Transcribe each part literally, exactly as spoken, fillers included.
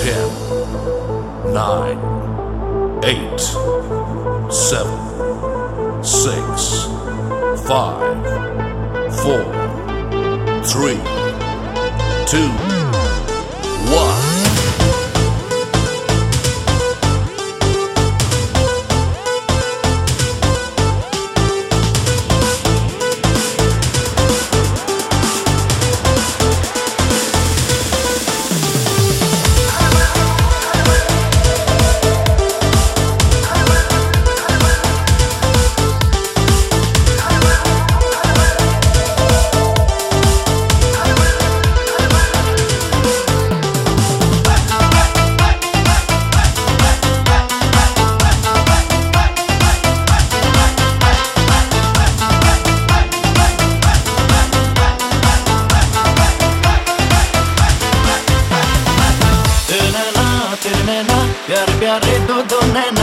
ten, nine, eight, seven, six, five, four, three, two, one. प्यारे प्यारे दो दो नैना,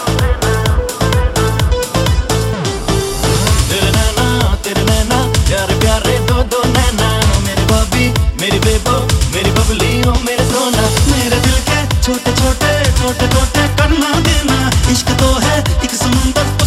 तेरे नैना तेरे नैना, प्यारे प्यारे दो दो नैना। मेरे बॉबी मेरी बेबो मेरी बबली हो मेरे सोना, मेरे दिल के छोटे छोटे छोटे छोटे करना देना। इश्क तो है एक समुंदर